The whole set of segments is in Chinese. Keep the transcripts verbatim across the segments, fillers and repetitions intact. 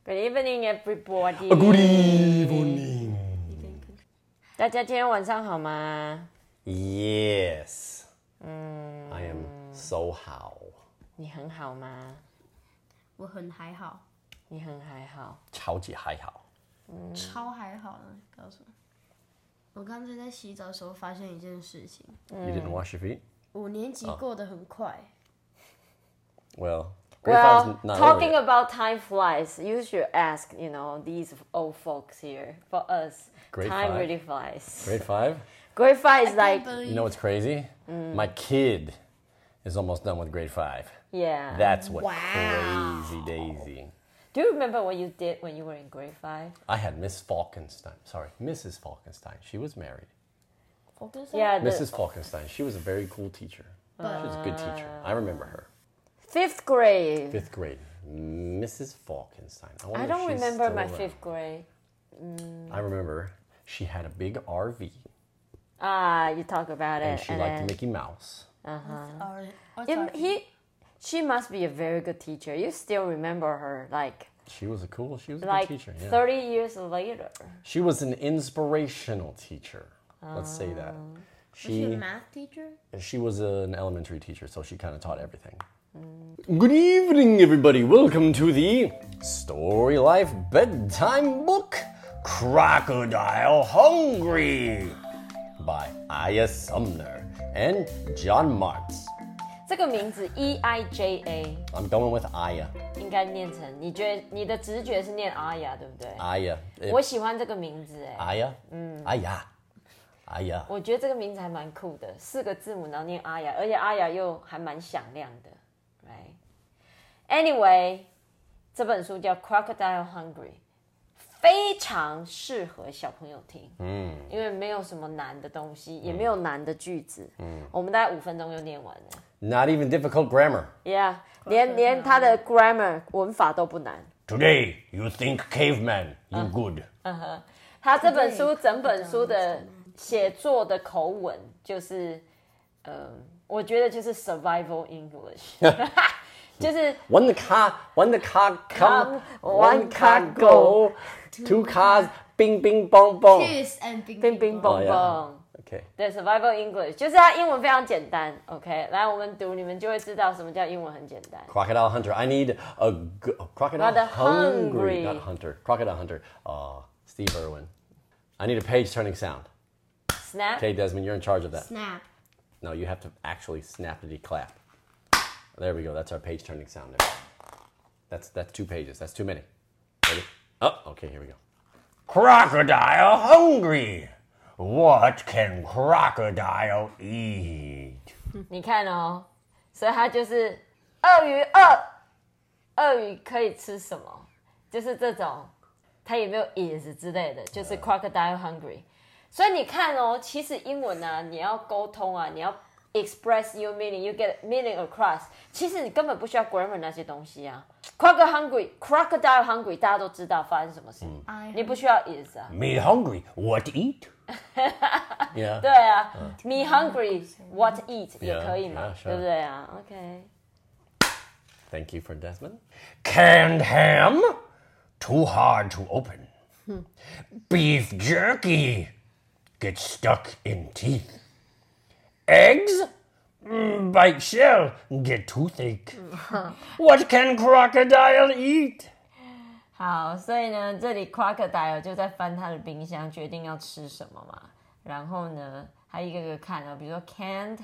Good evening, everybody. Good evening. 大家今天晚上好吗？ Yes. 嗯 I am so 好。 你很好吗？ 我很还好， 你很还好。 超级还好。 嗯超还好呢。告诉我，我刚才在洗澡的时候发现一件事情， You didn't wash your feet? 五年级过得很快。 Well, grade Well, five's not talking over yet. about time flies, you should ask, you know, these old folks here. For us, Grade time five? really flies. Grade five? Grade five is like, You know what's crazy? My kid is almost done with grade five. yeah. That's what Wow. crazy daisy. Do you remember what you did when you were in grade five? I had Miss Falkenstein. Sorry, Missus Falkenstein. She was married. Yeah, the Missus Falkenstein. She was a very cool teacher. She was a good teacher. I remember her. fifth grade. Fifth grade. Missus Falkenstein. I, I wonder if don't she's remember still my around. fifth grade. I remember she had a big R V Ah, you talk about it. and she and liked then- Mickey Mouse. Or- what's It- our- he, she must be a very good teacher. You still remember her, like, She was a cool, she was a like good teacher. Yeah. thirty years later. She was an inspirational teacher. Let's say that. Oh. Was she a She math teacher? she was an elementary teacher, so she kind of taught everything. Good evening, everybody. Welcome to the Story Life Bedtime Book Crocodile Hungry by Aya Sumner and John Martz. 这个名字 E I J A I'm going with Aya. 应该念成，你觉得你的直觉是念阿雅，对不对？ Aya. 我喜欢这个名字，哎， Aya. Aya. Aya. 我觉得这个名字还蛮酷的，四个字母然后念阿雅，而且阿雅又还蛮响亮的 ，right？Anyway， 这本书叫《Crocodile Hungry》，非常适合小朋友听，嗯，因为没有什么难的东西，也没有难的句子，嗯，我们大概五分钟就念完了 Not even difficult grammar. ，Yeah， 连连它的 grammar 文法都不难。 Today, you think caveman, you good. 他这本书整本书的写作的口吻就是，呃，我觉得就是 survival English，就是 When the car, when the car come, One one car car go, two cars, bing bing bong bong. Kiss and bing 冰冰 bong. 蹦 Oh, 蹦 yeah.。Okay. 对 survival English 就是它英文非常简单 ，OK， 来我们读，你们就会知道什么叫英文很简单。 Crocodile hunter. I need a g- crocodile Not a hungry. hungry, not hunter. Crocodile hunter. Uh, Steve Irwin. I need a page turning sound. Snap， Okay, Desmond, you're in charge of that. Snap. No, you have to actually snappity clap. There we go. That's our page turning sound there. That's that's two pages. That's too many. Ready? Oh, okay, here we go. Crocodile hungry. What can crocodile eat? 你看哦，所以它就是鳄鱼饿，鳄鱼可以吃什么？就是这种，它也没有 is 之类的，就是 crocodile hungry。所以你看哦，其实英文啊，你要沟通啊，你要 express your meaning，you get meaning across，其实你根本不需要 grammar 那些东西啊。crocodile hungry，crocodile hungry， 大家都知道发生什么事，你不需要 is 啊。 Me hungry. What eat? Yeah. 对啊、m e hungry，what eat 也可以嘛 yeah, sure. 对不对啊 ？OK。 Thank you for Desmond. Canned ham? Too hard to open. Beef jerky? Get stuck in teeth. Eggs? Mm, bite shell? Get toothache. What can crocodile eat? 好，所以呢，这里 crocodile 就在翻他的冰箱，决定要吃什么嘛。然后呢，他一个个看啊，比如说 canned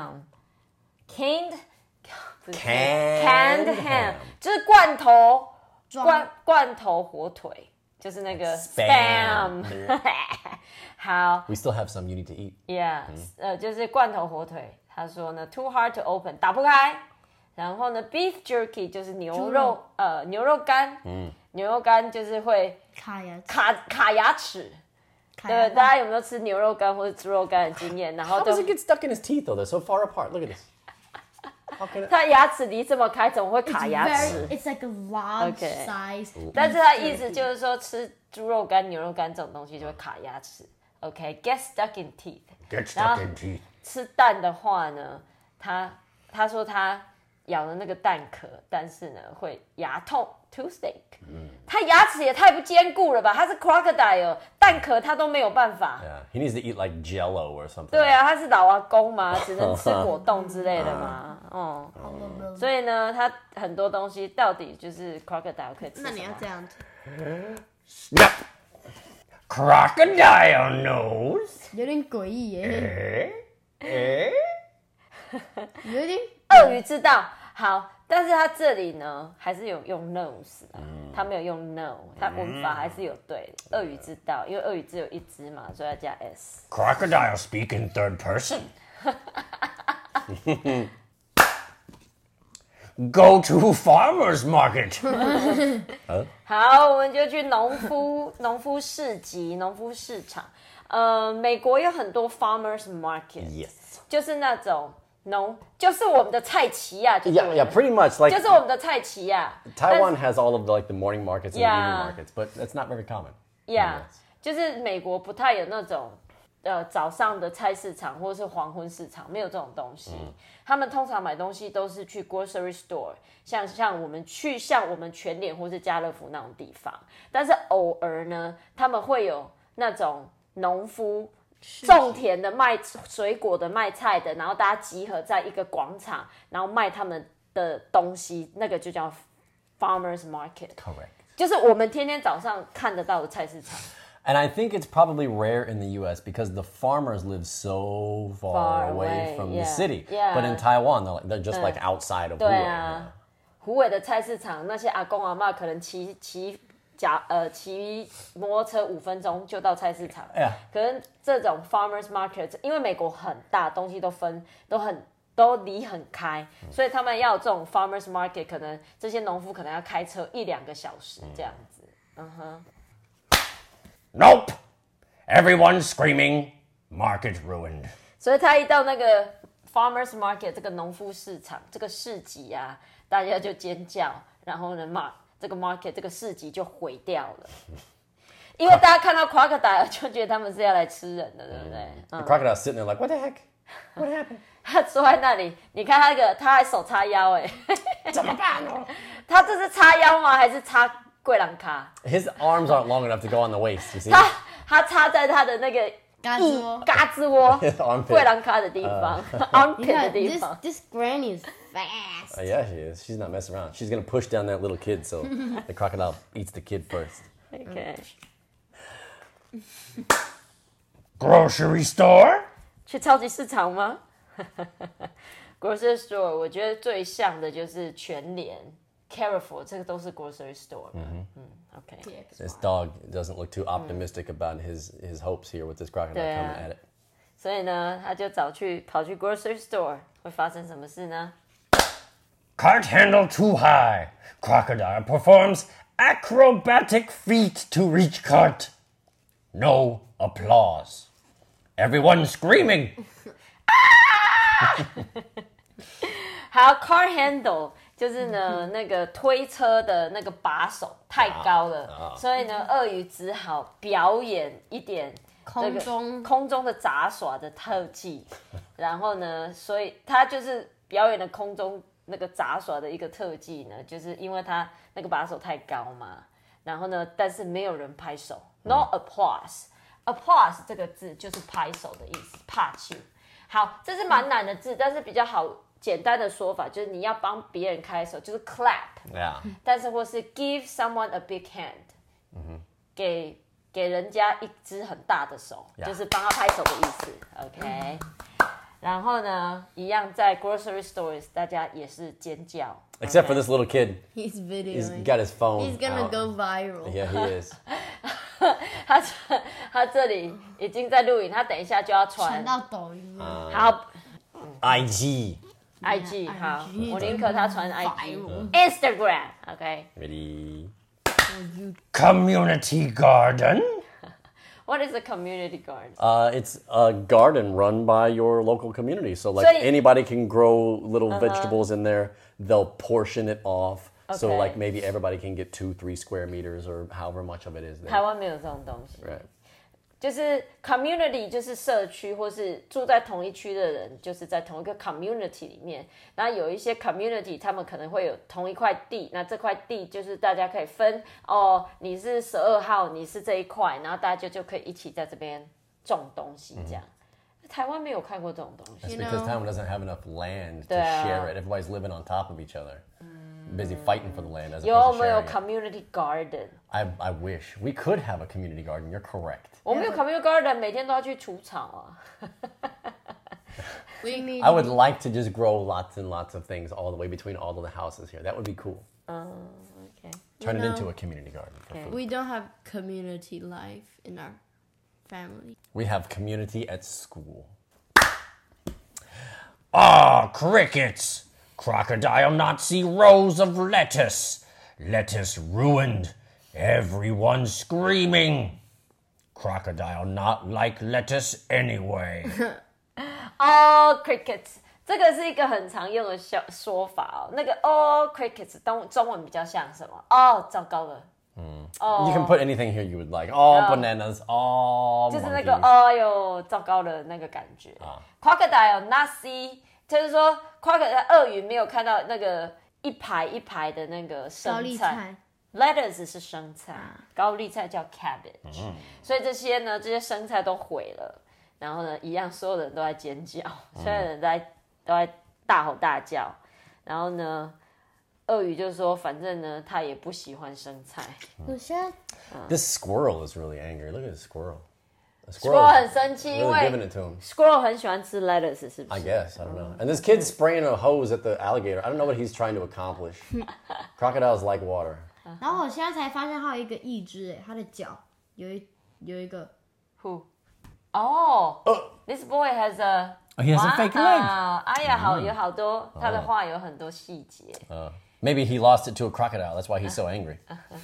ham，canned 不是 Canned canned ham ham 就是罐头装罐罐头火腿，就是那个 Spam spam。好 We still have some you need to eat. ，yeah，、呃，就是罐头火腿。他说呢，too hard to open， 打不开。然后呢 ，beef jerky 就是牛肉， 猪肉呃，牛肉干，嗯，牛肉干就是会卡牙卡卡牙齿。 卡对，大家有没有吃牛肉干或者猪肉干的经验？然后 How 都 does it get stuck in his teeth though? They're so far apart. Look at this. How can it? 他牙齿离这么开，怎么会 It's 卡牙 very, 齿？ it's like a large Okay. size. 但是他意思就是说，吃猪肉干、牛肉干这种东西就会卡牙齿。OK，get、stuck in teeth。 Get 然 stuck 后 in teeth. 吃蛋的话呢，他他说他咬了那个蛋壳，但是呢会牙痛 tooth steak。它牙齿也太不坚固了吧？它是 crocodile， 蛋壳它都没有办法。 Yeah, he needs to eat like Jello or something. 对啊，他是老阿公嘛，只能吃果冻之类的嘛。哦、 好了了。 所以呢，它很多东西到底就是 crocodile 可以吃什么？ 那你要这样子， Snap. Crocodile nose. 有点诡异耶， Eh? Eh? 有点。 鳄鱼知道好，但是它这里呢还是有用 nose 啊，它没有用 no， 它文法还是有对的。鳄鱼知道，因为鳄鱼只有一只嘛，所以要加 s。 Crocodile speak in third person. Go to farmer's market. 好，我们就去农夫农夫市集、农夫市场。呃，美国有很多 farmers market， Yes. 就是那种农，就是我们的菜奇亚，就 Yeah, yeah, pretty much. Like 就是我们的菜奇亚。 Taiwan has all of the, like the morning markets and Yeah. the evening markets, but that's not very common. Yeah， 就是美国不太有那种呃早上的菜市场或者是黄昏市场，没有这种东西。他们通常买东西都是去 grocery store， 像像我们去像我们全联或是家乐福那种地方。但是偶尔呢，他们会有那种农夫种田的、卖水果的、卖菜的，然后大家集合在一个广场，然后卖他们的东西，那个就叫 farmers market。 Correct. 就是我们天天早上看得到的菜市场。 And I think it's probably rare in the U S because the farmers live so far, Far away, away, from yeah. the city. Yeah. But in Taiwan, they're, like, they're just like outside of 对 Wuhan. 啊，虎尾的菜市场，那些阿公阿嬷可能骑骑脚呃骑摩托车五分钟就到菜市场。 Yeah. 可能这种 farmers market， 因为美国很大，东西都分都很都离很开，所以他们要有这种 farmers market， 可能这些农夫可能要开车一两个小时这样子。嗯哼。 Nope. Everyone's screaming, market ruined. 所以他一到那个 farmers market 这个农夫市场这个市集啊，大家就尖叫，然后呢，马这个 market 这个市集就毁掉了，因为大家看到 crocodile 就觉得他们是要来吃人的，对不对？ The 嗯， crocodile's sitting there like, what the heck? What happened? 他坐在那里，你看他那个，他还手叉腰哎， 怎么办呢？ 他这是叉腰吗？还是叉贵兰卡？ His arms aren't long enough to go on the waist, you see? 他他插在他的那个嘎吱窝。 嘎吱窝 Armpit. 贵兰卡的地方你 ，armpit 的看地 ，this 方。 this granny is fast. Uh, yeah, she is. She's not messing around. She's gonna push down that little kid so the crocodile eats the kid first. OK， Grocery store? 去超级市场吗？Grocery store， 我觉得最像的就是全联、Carrefour， 这个都是 grocery store 嘛。嗯 ，OK。 This dog doesn't look too optimistic about his, his hopes here with this crocodile Yeah. coming at it. 所以呢，他就早去跑去 grocery store， 会发生什么事呢？ Cart handle too high. Crocodile performs acrobatic feat to reach cart. No applause. Everyone screaming. 还有 car handle， 就是呢那个推车的那个把手太高了，所以呢，鳄鱼只好表演一点这个空中空中的杂耍的特技，然后呢，所以他就是表演了空中那个杂耍的一个特技呢，就是因为他那个把手太高嘛，然后呢，但是没有人拍手 ，no applause。applause 这个字就是拍手的意思，拍手。好，这是蛮难的字，但是比较好简单的说法就是你要帮别人开手，就是 clap， Yeah. 但是或是 give someone a big hand，、给给人家一只很大的手 Yeah. 就是帮他拍手的意思。OK，、然后呢，一样在 grocery stores， 大家也是尖叫 Except OK for this little kid. He's He's videoing. got his phone. He's gonna out. go viral. Yeah, he is. 他他这里已经在录影，他等一下就要传。 传到抖音了。 好 I G. I G 好 I G， 我宁可他传 I 白 G 我 Instagram OK Ready. Community garden. What is a community garden? Uh, it's a garden run by your local community. So, like, So y- anybody can grow little vegetables in there. They'll portion it off. So, Okay. like, maybe everybody can get two, three square meters or however much of it is 台 there. 湾没有这种东西。 Right. 就是 community 就是社区或是住在同一区的人，就是在同一个 community 里面。那有一些 community 他们可能会有同一块地，那这块地就是大家可以分哦，你是十二号，你是这一块，然后大家就就可以一起在这边种东西这样。嗯、台湾没有看过这种东西。 That's because Taiwan doesn't have enough land to 对啊 share it. Everybody's living on top of each other. Busy fighting for the land as 有 opposed 没 to 有 sharing it. community garden？ I, I wish. We could have a community garden. You're correct. 我们有 community garden， 每天都要去除草啊。 We need. I would like to just grow lots and lots of things all the way between all of the houses here. That would be cool. Uh, okay. Turn it know- into a community garden for Okay. food. We don't have community life in our family. We have community at school. Ah, crickets! Crocodile not see rows of lettuce. Lettuce ruined. Everyone screaming. Crocodile not like lettuce anyway. All crickets， 这个是一个很常用的小说法哦。那个 all crickets 中中文比较像什么？哦，糟糕了， You can put anything here you would like. All Yeah. bananas, all 就是那个 monkeys. 哎呦糟糕的那个感觉。Crocodile not see， 就是说 crocodile 鳄鱼没有看到那个一排一排的那个高生丽菜。 菜 Lettuce 是生菜，高丽菜叫 cabbage，、所以这些呢，这些生菜都毁了。然后呢，一样，所有人都在尖叫，所有人都在都在大吼大叫。然后呢，鳄鱼就说，反正呢，他也不喜欢生菜。 我现在 This squirrel is really angry. Look at this squirrel. The Squirrel is 很生气，因 really 为 giving it to him. Squirrel 很喜欢吃 lettuce， 是不 I 是？ guess. I don't know. And this kid's spraying a hose at the alligator. I don't know what he's trying to accomplish. Crocodiles like water. 然后我现在才发现它有一个义肢，哎，它的脚有一有一个 Who？ 哦、oh,，This boy has a Oh, he has a fake leg. 哇哎呀，好有好多，他的画有很多细节。 Uh, maybe he lost it to a crocodile. That's why he's so angry.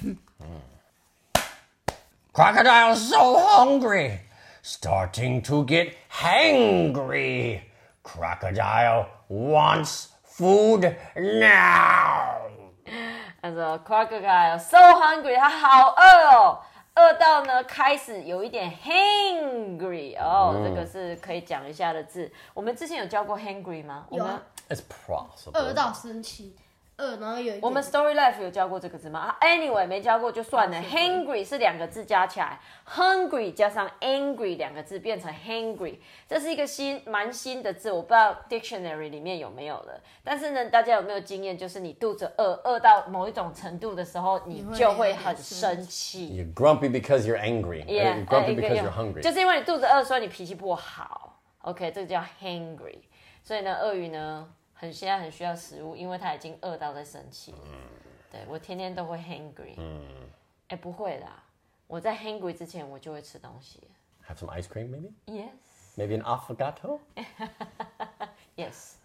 Mm. Crocodile's so hungry. Starting to get hangry. Crocodile wants food now. 他说 crocodile so hungry， 他好饿哦，饿到呢开始有一点 hangry 哦，这个是可以讲一下的字。我们之前有教过 hangry 吗？我们有啊 It's possible. 饿到生气，饿，然后有一我们点 Story Life 有教过这个字吗？啊 Anyway 没教过就算了。Hangry 是两个字加起来 ，hungry 加上 angry 两个字变成 hangry， 这是一个新蛮新的字，我不知道 dictionary 里面有没有了。但是呢，大家有没有经验？就是你肚子饿，饿到某一种程度的时候，你就会很生气。 You're grumpy because you're angry. Yeah, You're grumpy 呃 because 一个 you're hungry. 就是因为你肚子饿，所以你脾气不好。OK， 这个叫 hangry。所以呢，鳄鱼呢，很现在很需要食物，因为它已经饿到在生气。对我天天都会 hangry。哎，不会啦，我在 hangry 之前我就会吃东西。 Have some ice cream, maybe? Yes, Maybe an affogato? yes.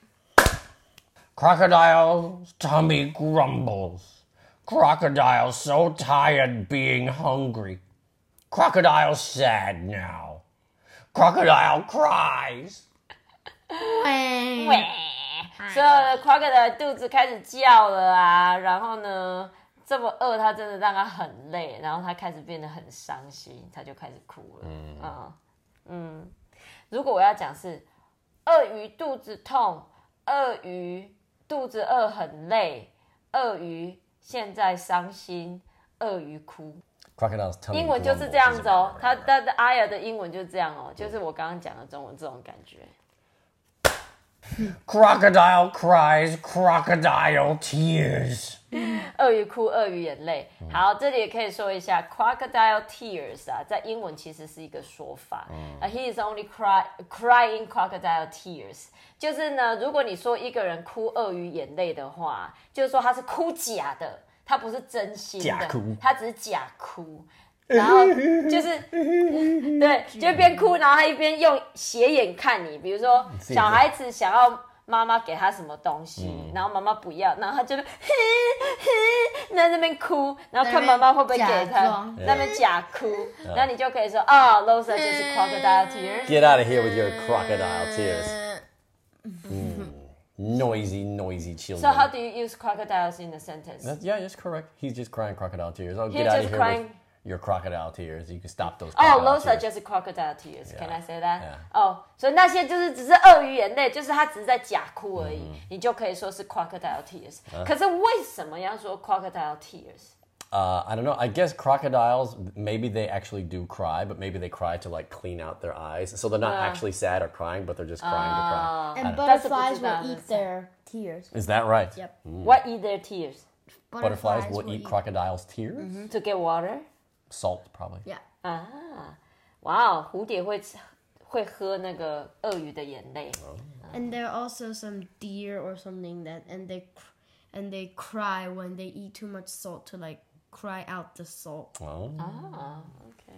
Crocodile's tummy grumbles. Crocodile's so tired being hungry. Crocodile's sad now. Crocodile cries. 喂， 所有的 crocodile 肚子开始叫了啊，然后呢，这么饿，它真的让它很累，然后它开始变得很伤心，它就开始哭了。嗯嗯嗯，如果我要讲是鳄鱼肚子痛，鳄鱼肚子饿很累，鳄鱼现在伤心，鳄鱼哭。 Crocodile's tummy 英文就是这样子哦，它它的 Aya 的英文就是这样哦，就是我刚刚讲的中文这种感觉。 Crocodile cries crocodile tears. 鳄鱼哭，鳄鱼眼泪。好，这里也可以说一下 crocodile tears 啊，在英文其实是一个说法。啊、uh, he is only cry crying crocodile tears， 就是呢，如果你说一个人哭鳄鱼眼泪的话，就是说他是哭假的，他不是真心的， 假哭他只是假哭。然后就是对，就边哭，然后他一边用斜眼看你。比如说小孩子想要妈妈给他什么东西，然后妈妈不要，然后他就嘿嘿在那边哭，然后看妈妈会不会给他，在那边假哭，然后你就可以说哦 ，those are 就是 crocodile tears。 Get out of here with your crocodile tears. Mm. Noisy, noisy children. So how do you use crocodiles in a sentence? That's- yeah, that's correct. He's just crying crocodile tears. Oh, He's get out just of here crying. with your crocodile tears. You can stop those. Oh, crocodile those are tears. just crocodile tears. Can I say that? Yeah. 哦，所以那些就是只是鳄鱼眼泪，就是它只是在假哭而已，你就可以说是 crocodile tears。可是为什么要说 crocodile tears？ Uh, I don't know. I guess crocodiles, maybe they actually do cry, but maybe they cry to like clean out their eyes. So they're not actually sad or crying, but they're just crying to cry. And That's a butterflies will butterfly. eat their tears. Is that right? Yep. What eat their tears Butterflies will eat crocodiles' tears? to get water？ Salt, probably. Yeah. 啊，哇哦，蝴蝶会吃会喝那个鳄鱼的眼泪。 And there are also some deer or something that and they cr- and they cry when they eat too much salt to like cry out the salt. Oh. 啊，OK。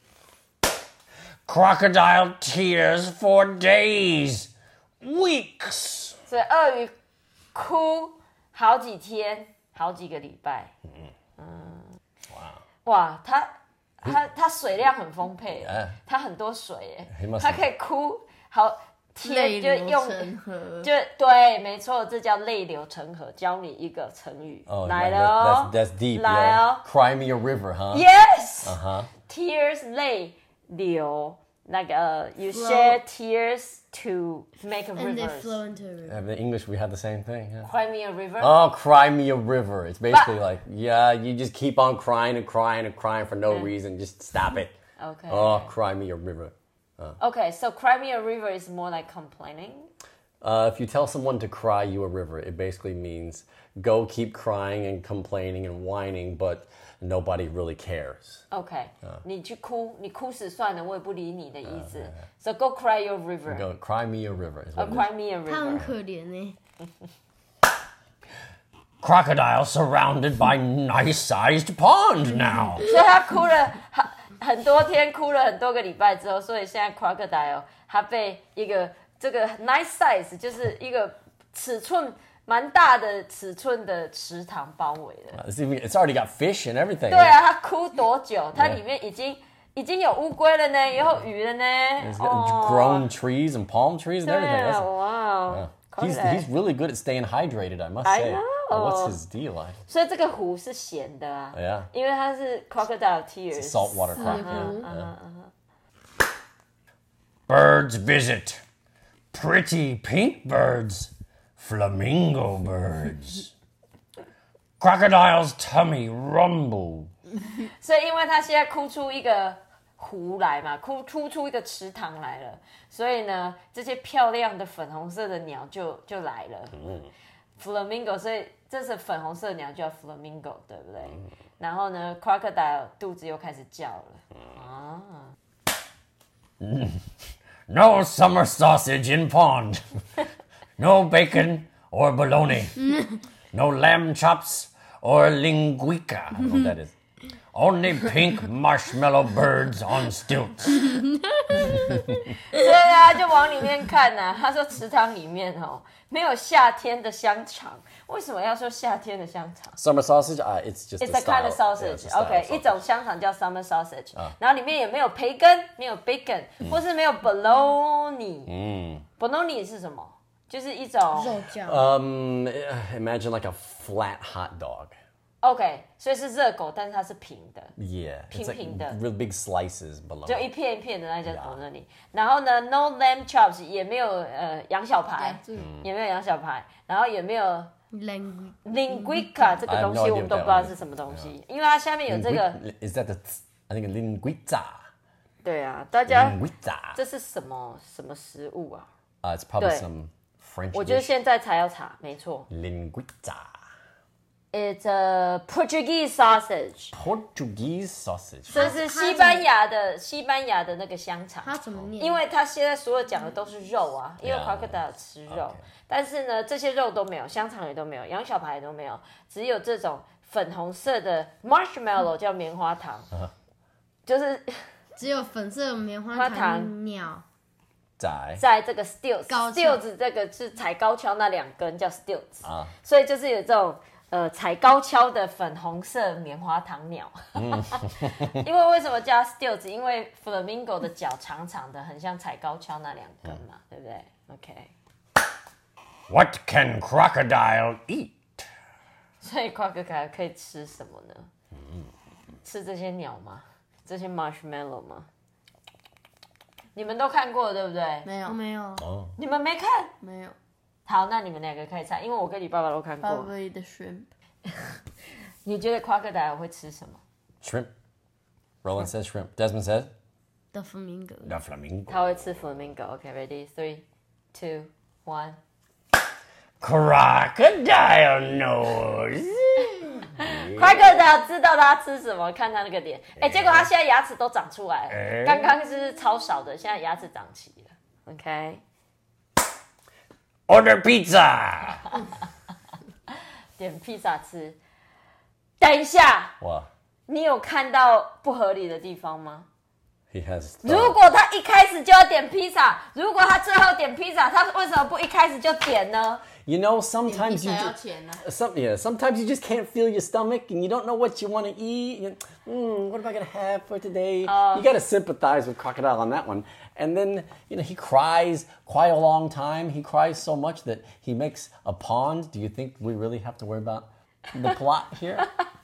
Crocodile tears for days, weeks. 所以鳄鱼哭好几天，好几个礼拜。嗯，哇，它它它水量很丰沛 Yeah. 它很多水耶 He must 它可以哭好天，就用河。 就对，没错，这叫泪流成河。教你一个成语， Oh, 来 that- 了哦 that's, that's deep. 来 Yeah. 哦 Cry me a river, huh? ，Yes， Uh-huh. tears 泪流，那个 you Flow. shed tears to make a And they river. flow into a river. In English, we have the same thing. Yeah. Cry me a river. Oh, cry me a river. It's basically like, yeah, you just keep on crying and crying and crying for no reason. Just stop it. Okay. Oh, cry me a river. Okay, so cry me a river is more like complaining. Uh, if you tell someone to cry you a river, it basically means go keep crying and complaining and whining, but nobody really cares. OK，、你去哭，你哭死算了，我也不理你的意思。So go cry your river. Go cry me a river. Is Or what it is. cry me a 它很 river. 可怜呢。 Crocodile surrounded by nice-sized pond now. 所以他哭了很很多天，哭了很多个礼拜之后，所以现在 crocodile 它被一个这个 nice size 就是一个尺寸蛮大的尺寸的池塘包围了。 It's, even, it's already got fish and everything. 对啊，它哭多久？它里面已经已经有乌龟了呢，也有鱼了呢。 It's got grown trees and palm trees and 对 everything. 啊， That's- 哇， He's, 快来 he's really good at staying hydrated, I must I say. know. What's his deal? I, 所以这个湖是咸的啊 Yeah. 因为它是 crocodile tears。 saltwater 死 crocodile. 湖。 Birds visit. Pretty pink birds. Flamingo birds. Crocodile's tummy rumble. 所以因为它现在哭出一个湖来嘛，哭哭出一个池塘来了，所以呢，这些漂亮的粉红色的鸟就就来了。flamingo， 所以这是粉红色的鸟叫 flamingo， 对不对？然后呢 ，crocodile 肚子又开始叫了。啊 No summer sausage in pond. No bacon or bologna. No lamb chops or linguica. I don't know what that is. Only pink marshmallow birds on stilts. 所以啊，就往里面看呐、啊。他说池塘里面哦，没有夏天的香肠。为什么要说夏天的香肠 Summer sausage? Uh, it's just ？It's a a kind of style. Yeah, sausage. it's a style OK， of sausage. 一种香肠叫 summer sausage，、然后里面也没有培根，没有 bacon，、或是没有 bologna。嗯 ，bologna 是什么？就是一种肉酱。 Um, imagine like a flat hot dog. OK，所以是热狗，但是它是平的， Yeah, it's like 平平的。 real big slices 就 bologna. 一片一片的那叫 bologna。然后呢，no lamb chops 也没有呃羊小排，也没有羊小排，然后也没有 language linguica 这个 I have 东 no 西 idea 我们都 what 不知道 that 是什么东西，因为它下面有这个。 Lingui- Is that the? I think linguiza. 对啊，大家 Linguiza. 这是什么什么食物啊？ Uh, it's probably 对。 some French 我觉得 dish. 现在才要查，没错。 Linguiza. It's a Portuguese sausage， Portuguese sausage. 这是西班牙的西班牙的那个香肠。 它怎么念？ 因为它现在所有讲的都是肉啊，因为 Yeah. crocodile 吃肉 Okay. 但是呢，这些肉都没有，香肠也都没有，羊小排也都没有，只有这种粉红色的 marshmallow 叫棉花糖，就是只有粉色棉花花糖糖鸟。 在在这个 stilts 高跷 stilts 这个是踩高跷那两根叫 stilts，、 啊所以就是有这种呃踩高跷的粉红色棉花糖鸟。因为为什么叫 stilts？ 因为 flamingo 的脚长长的，很像踩高跷那两根嘛，对不对 ？OK。 What can crocodile eat? 所以 crocodile 可以吃什么呢？ 吃这些鸟吗？这些 marshmallow 吗？你们都看过对不对？ 没有，没有， 你们没看？ 没有。 好，那你们两个可以猜，因为我跟你爸爸都看过。 Probably the shrimp. 你觉得 crocodile 会吃什么？ Shrimp. Roland says shrimp. Desmond says The flamingo. the flamingo. 他会吃 flamingo. OK, ready? Three, two, one. Crocodile knows. crocodile 知道他吃什么，看他那个脸。哎，结果他现在牙齿都长出来了，刚刚是超少的，现在牙齿长齐了。OK. Order pizza. 点披萨吃。等一下， Wow. 你有看到不合理的地方吗？ He has. 如果他一开始就要点披萨，如果他最后点披萨，他为什么不一开始就点呢？ You know, sometimes you 要 just, 钱啊 some, yeah, sometimes you just can't feel your stomach and you don't know what you want to eat. You, mm, what am I gonna have for today? You gotta sympathize with Crocodile on that one. And then, you know, he cries quite a long time. He cries so much that he makes a pond. Do you think we really have to worry about the plot here?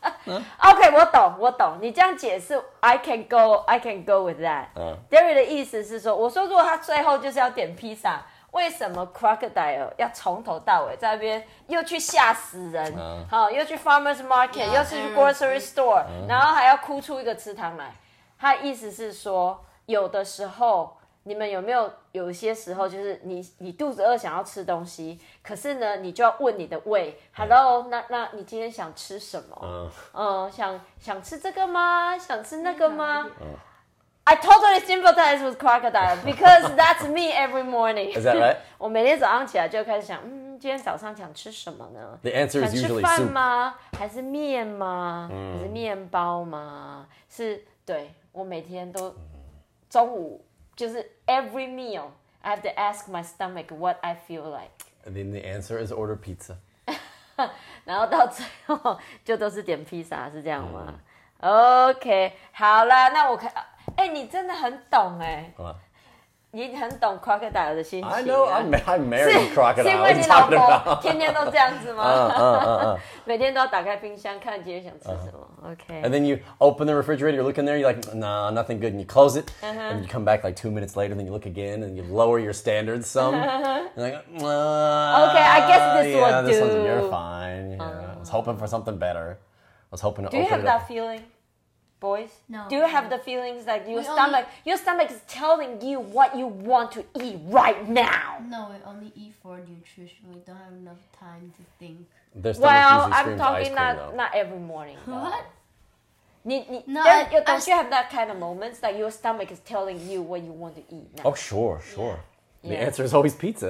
OK， 我懂，我懂。你这样解释 ，I can go，I can go with that。 嗯 Derry 的意思是说，我说如果他最后就是要点披萨，为什么 Crocodile 要从头到尾在那边又去吓死人， 嗯好、又去 Farmers Market，、 又是去 Grocery Store，、然后还要哭出一个吃汤来？他的意思是说，有的时候。你们有没有有一些时候，就是你你肚子饿想要吃东西，可是呢，你就要问你的胃 ，Hello， 那那你今天想吃什么？嗯、呃，想想吃这个吗？想吃那个吗？嗯 I totally sympathize with crocodile because that's me every morning. Is that right? 我每天早上起来就开始想，嗯，今天早上想吃什么呢？ The answer 想 is 吃 usually 饭 soup. 吗？还是面吗？还是面包吗？是，对，我每天都中午。就是 every meal, I have to ask my stomach what I feel like. And then the answer is order pizza. 然后到最后就都是点披萨，是这样吗、嗯、？OK， 好啦，那我看，哎，你真的很懂哎。你很懂 crocodile 的心情、啊。 I know, I'm, I'm married to crocodile. 是因为你老婆天天都这样子吗？ uh, uh, uh, uh. 每天都要打开冰箱看今天想吃什么。Uh-huh. OK. And then you open the refrigerator, you look in there, you're like, nah, nothing good. And you close it, uh-huh. and you come back like two minutes later, and then you look again, and you lower your standards some. Uh-huh. You're like, uh, okay, I guess this yeah, will this do. One's, you're fine. Yeah. Uh. I was hoping for something better. I was hoping to Do you open have it that up. feeling? Boys? No. Do you have the feelings that your We stomach only- your stomach is telling you what you want to eat right now? No, we only eat for nutrition. We don't have enough time to think. Their stomach Well, usually I'm screams ice talking cream, not though. not every morning. though. What? 你你 No, there- I- you- don't I- you have that kind of moments that your stomach is telling you what you want to eat now? Oh, sure, sure. The Yeah. answer is always pizza.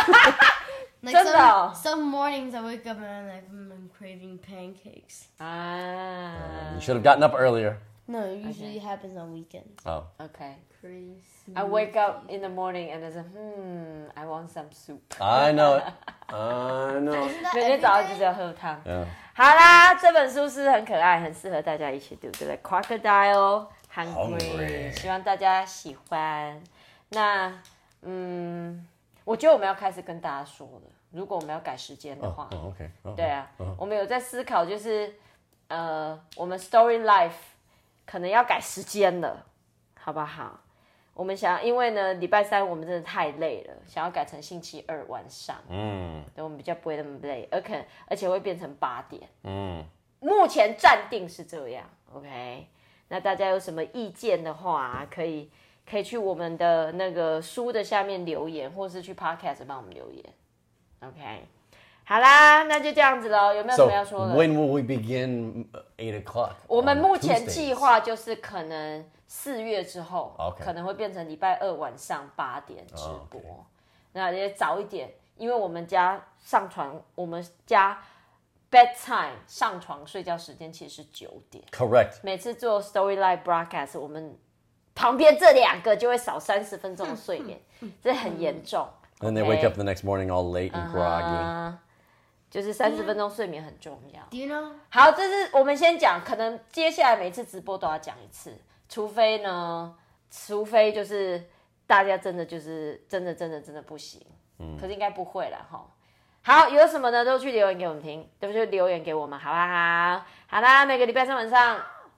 Like 真的哦 some, some mornings I wake up and I'm like, mm, I'm craving pancakes. 啊 You should have gotten up earlier. No, it usually happens on weekends. Oh. Okay. Crazy. I wake up in the morning and I say, hmm, I want some soup. I know it. I know. Isn't that 每 every 天早上 day? 就是要喝汤。 Yeah. 好啦，这本书是很可爱，很适合大家一起读，对不对 ？Crocodile Hungry， Hungry 希望大家喜欢。那，嗯，我觉得我们要开始跟大家说了，如果我们要改时间的 Oh, 话， oh, okay. Oh, 对啊 uh-huh. 我们有在思考，就是呃，我们 Story Life 可能要改时间了，好不好？我们想，因为呢，礼拜三我们真的太累了，想要改成星期二晚上，嗯，对，我们比较不会那么累，而可而且会变成八点，嗯，目前暂定是这样 ，OK。那大家有什么意见的话，可以可以去我们的那个书的下面留言，或是去 Podcast 帮我们留言 ，OK。好啦，那就这样子咯，有没有什 So 么要说的？ when will we begin eight o'clock? 我们 on 目前 Tuesdays? 计划就是可能四月之后 OK 可能会变成礼拜二晚上八点直播，那也早一点，因为我们家上传，我们家 bedtime 上床睡觉时间其实是九点， Correct. 每次做 Story Live broadcast，我们旁边这两个就会少三十分钟的睡眠，这很严重。 And then they wake up the next morning all late and groggy. 啊，就是三十分钟睡眠很重要。 Do you know? 好，这是我们先讲，可能接下来每次直播都要讲一次，除非呢，除非就是大家真的就是真的真的真的不行，嗯，可是应该不会啦齁。好，有什么呢都去留言给我们听，都去留言给我们，好不好？好啦，每个礼拜三晚上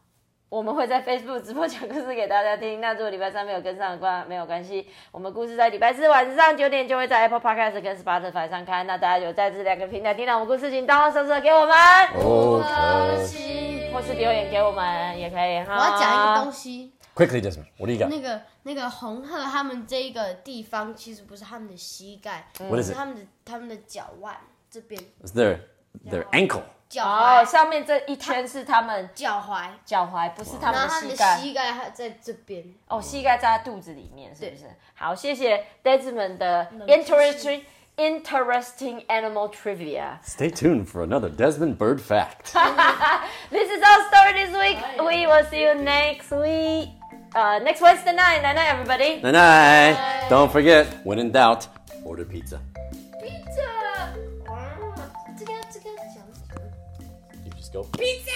我们会在 Facebook 直播讲故事给大家听。那如果礼拜三没有跟上的话，没有关系，我们故事在礼拜四晚上九点就会在 Apple Podcast 跟 Spotify 上看。那大家有在这两个平台听到我们故事，请到手指给我们， 五颗颗星或是留言给我们也可以。 我要讲一个东西。 Quickly, Desmond, what do you got? 那个那个红鹤他们这个地方其实不是他们的膝盖， What is 是 it? 他们的他们的脚腕这边， It's their their ankle. 脚哦， 踝上面这一圈是他们脚踝， 脚踝，不是他们的然后他们的膝盖。 膝盖还在这边。 哦，膝盖在他肚子里面，是不是对？ 好，谢谢 Desmond 的冷知识 interesting interesting animal trivia. Stay tuned for another Desmond bird fact. This is our story this week. We will see you next week. Uh, next Wednesday night. Night night, everybody. Night night. Don't forget, when in doubt, order pizza. Pizza，哇，这个这个讲什么 You just go. Pizza。